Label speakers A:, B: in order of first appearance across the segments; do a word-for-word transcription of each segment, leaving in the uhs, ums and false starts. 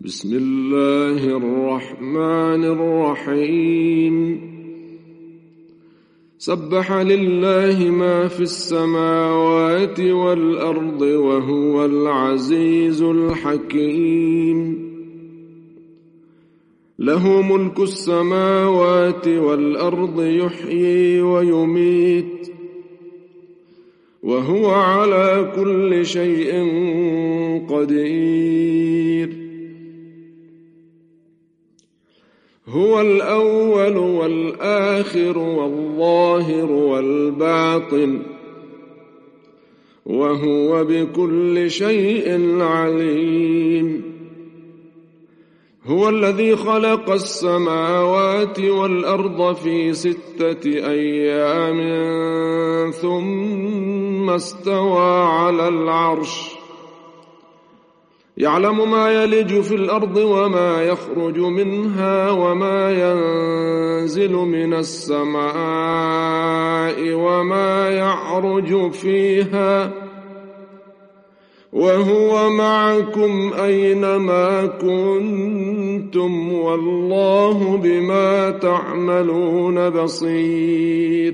A: بسم الله الرحمن الرحيم سبح لله ما في السماوات والأرض وهو العزيز الحكيم له ملك السماوات والأرض يحيي ويميت وهو على كل شيء قدير هو الأول والآخر والظاهر والباطن وهو بكل شيء عليم هو الذي خلق السماوات والأرض في ستة أيام ثم استوى على العرش يعلم ما يلج في الأرض وما يخرج منها وما ينزل من السماء وما يعرج فيها وهو معكم أينما كنتم والله بما تعملون بصير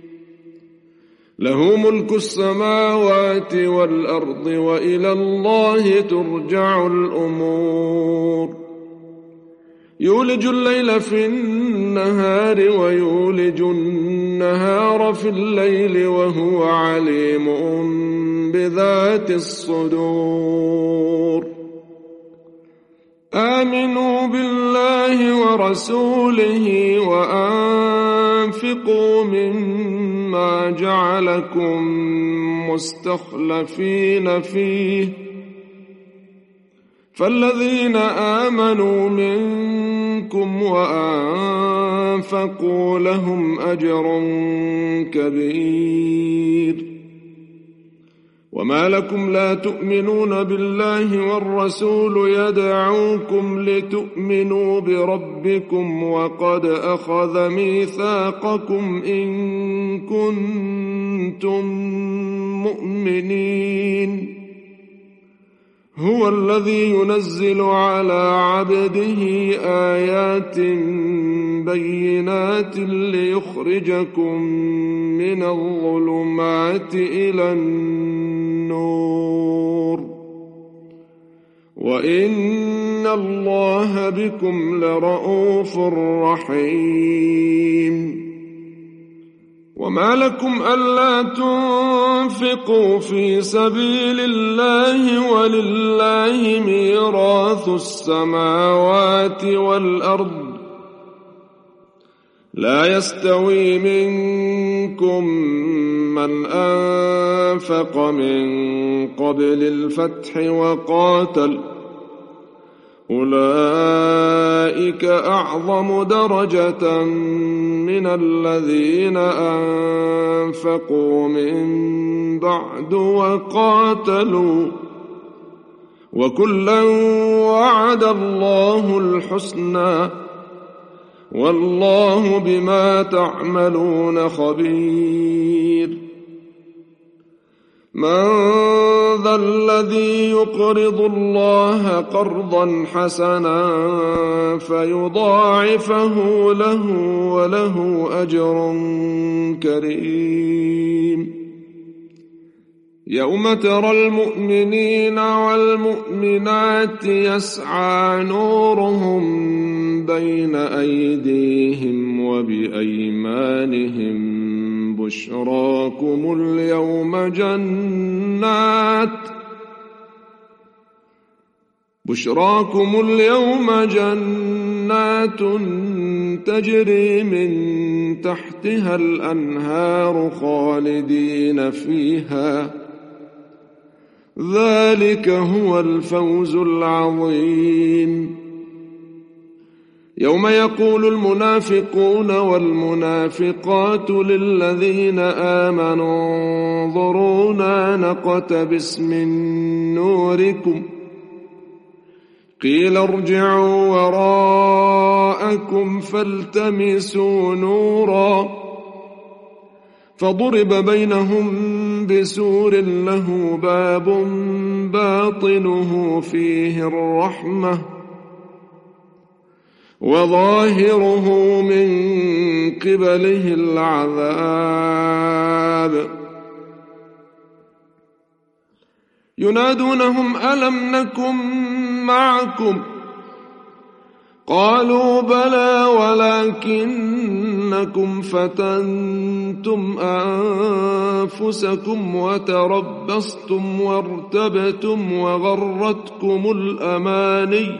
A: له ملك السماوات والأرض وإلى الله ترجع الأمور يولج الليل في النهار ويولج النهار في الليل وهو عليم بذات الصدور آمنوا بالله ورسوله وأنفقوا مما جعلكم مستخلفين فيه فالذين آمنوا منكم وأنفقوا لهم أجر كبير وما لكم لا تؤمنون بالله والرسول يدعوكم لتؤمنوا بربكم وقد أخذ ميثاقكم إن كنتم مؤمنين هو الذي ينزل على عبده آيات بينات ليخرجكم من الظلمات إلى النور وإن الله بكم لرءوف رحيم وما لكم ألا تنفقوا في سبيل الله ولله ميراث السماوات والأرض لا يستوي منكم من أنفق من قبل الفتح وقاتل أولئك أعظم درجة من الذين أنفقوا من بعد وقاتلوا وكلا وعد الله الحسنى والله بما تعملون خبير من ذا الذي يقرض الله قرضا حسنا فيضاعفه له وله أجر كريم يوم ترى المؤمنين والمؤمنات يسعى نورهم بين أيديهم وبأيمانهم بشراكم اليوم جنات بشراكم اليوم جنات تجري من تحتها الأنهار خالدين فيها ذلك هو الفوز العظيم يوم يقول المنافقون والمنافقات للذين آمنوا انظرونا نقتبس من نوركم قيل ارجعوا وراءكم فالتمسوا نورا فضرب بينهم بسور له باب باطنه فيه الرحمة وظاهره من قبله العذاب. ينادونهم ألم نكن معكم قالوا بلى ولكنكم فتنتم أنفسكم وتربصتم وارتبتم وغرتكم الأماني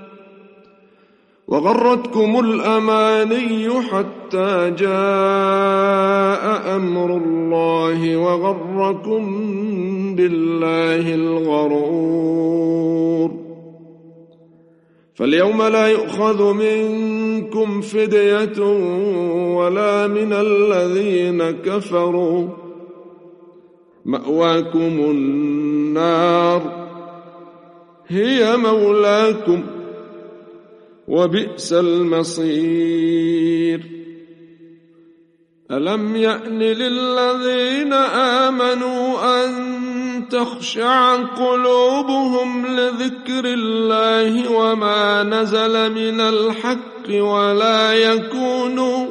A: وغرتكم الأماني حتى جاء أمر الله وغركم بالله الغرور. فاليوم لا يؤخذ منكم فدية ولا من الذين كفروا، مأواكم النار هي مولاكم وبئس المصير. ألم يأن للذين آمنوا أن تخشع قلوبهم لذكر الله وما نزل من الحق ولا يكونوا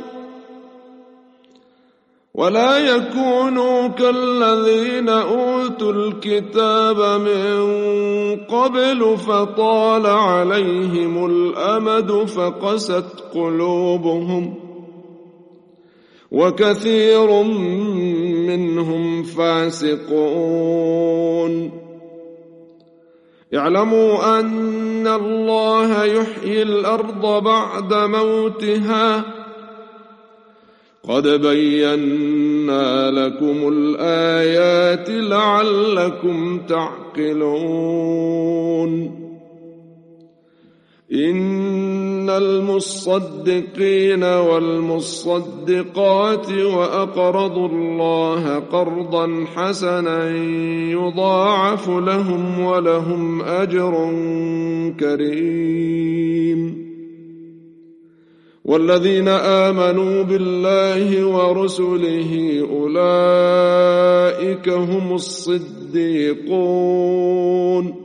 A: ولا يكونوا كالذين أوتوا الكتاب من قبل فطال عليهم الأمد فقست قلوبهم وكثير منهم فاسقون. اعلموا أن الله يحيي الأرض بعد موتها قد بينا لكم الآيات لعلكم تعقلون. إن المصدقين والمصدقات وأقرضوا الله قرضا حسنا يضاعف لهم ولهم أجر كريم. والذين آمنوا بالله ورسله أولئك هم الصديقون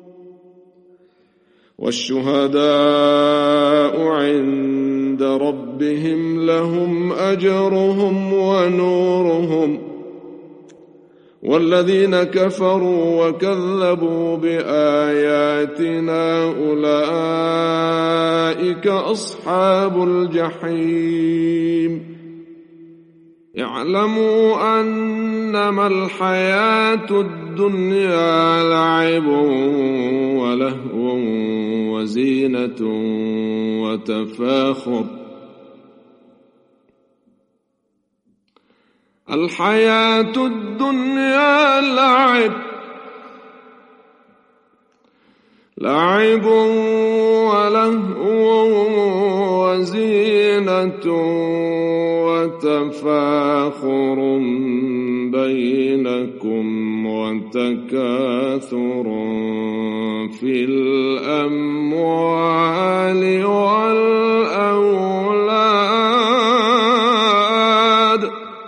A: والشهداء عند ربهم لهم أجرهم ونورهم. والذين كفروا وكذبوا بآياتنا أولئك أصحاب الجحيم. اعلموا أنما الحياة الدنيا لعب ولهو وزينة وتفاخر الحياة الدنيا لعب لعب ولهو وزينة وتفاخر بينكم وتكاثر في الأموال والأولاد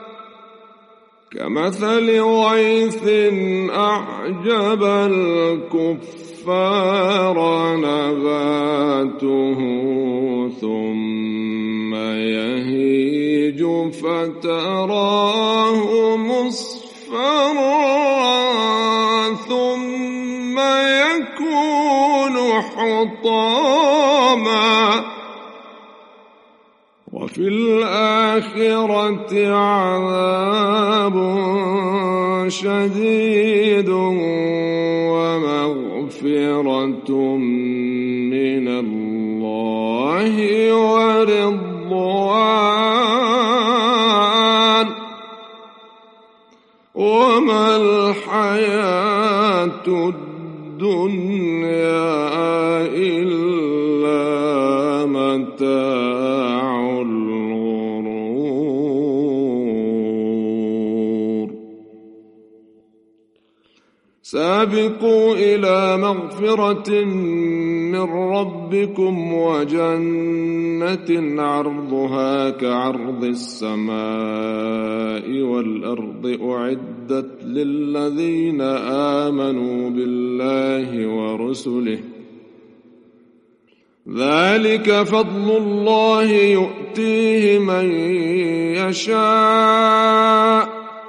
A: كمثل غيث أعجب الكفار نباته ثم يهيج فتراه مصفرا ثم يكون حطاما وفي الآخرة عذاب شديد ومغفرة من الله ورضوان وما الحياة الدنيا إلا متاع الغرور. سابقوا إلى مغفرة من ربكم وجنة عرضها كعرض السماء والأرض أعدت للذين آمنوا بالله ورسله ذلك فضل الله يؤتيه من يشاء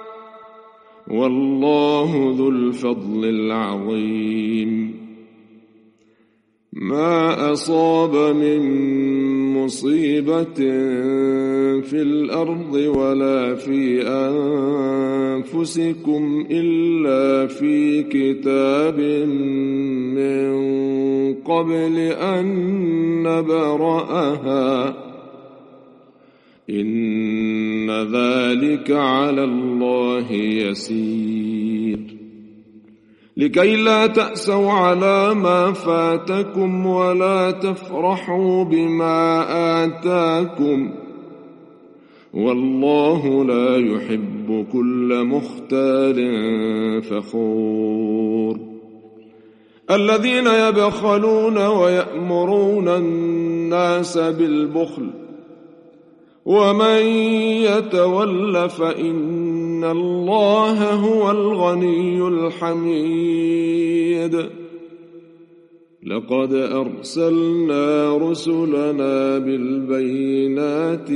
A: والله ذو الفضل العظيم ما أصاب من مصيبة في الأرض ولا في أنفسكم إلا في كتاب من قبل أن نبرأها إن ذلك على الله يسير لكي لا تأسوا على ما فاتكم ولا تفرحوا بما آتاكم والله لا يحب كل مختال فخور الذين يبخلون ويأمرون الناس بالبخل ومن يتول فإن الله هو الغني الحميد لقد أرسلنا رسلنا بالبينات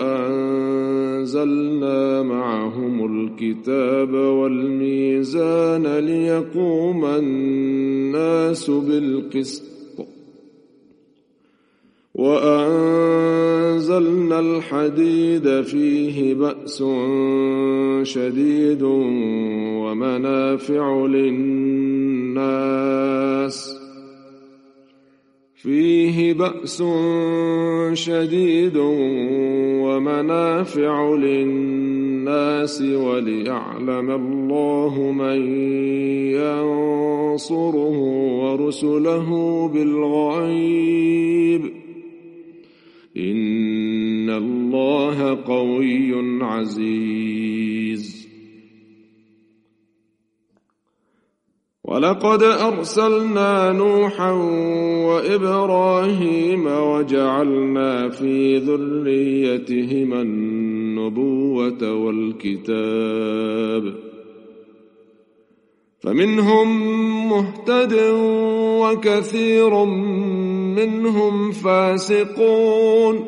A: وأنزلنا معهم الكتاب والميزان ليقوم الناس بالقسط وأنزلنا الحديد فيه بأس شديد ومنافع للناس فيه بأس شديد ومنافع للناس وليعلم الله من ينصره ورسله بالغيب إن الله قوي عزيز ولقد أرسلنا نوحا وإبراهيم وجعلنا في ذريتهما النبوة والكتاب فمنهم مهتد وكثير منهم فاسقون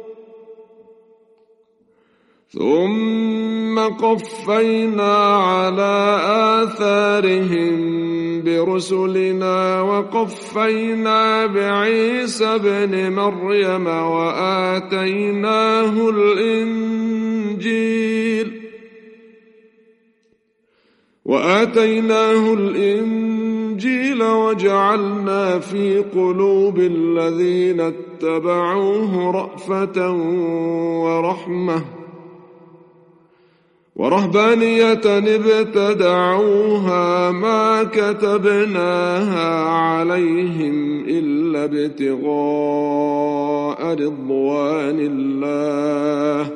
A: ثم قفينا على آثارهم برسلنا وقفينا بعيسى ابن مريم وآتيناه الإنجيل وآتيناه الإنجيل وجعلنا في قلوب الذين اتبعوه رأفة ورحمة ورهبانية ابتدعوها ما كتبناها عليهم إلا ابتغاء رضوان الله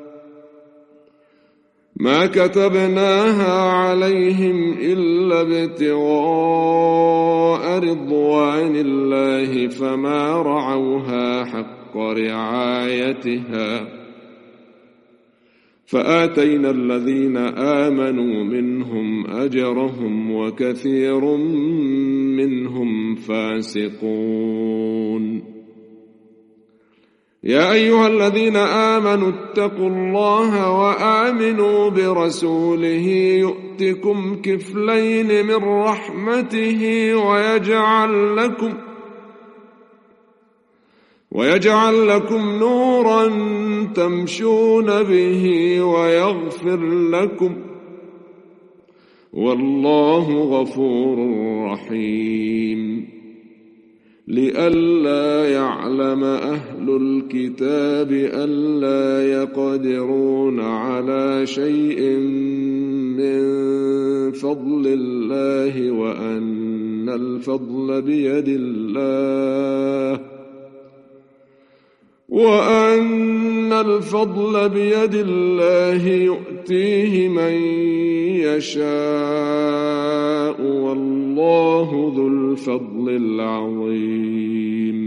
A: ما كتبناها عليهم إلا ابتغاء رضوان الله فما رعوها حق رعايتها فآتينا الذين آمنوا منهم أجرهم وكثير منهم فاسقون يا أيها الذين آمنوا اتقوا الله وآمنوا برسوله يؤتكم كفلين من رحمته ويجعل لكم ويجعل لكم نورا تمشون به ويغفر لكم والله غفور رحيم لئلا يعلم أهل الكتاب ألا يقدرون على شيء من فضل الله وأن الفضل بيد الله وأن الفضل بيد الله يؤتيه من يشاء والله ذو الفضل العظيم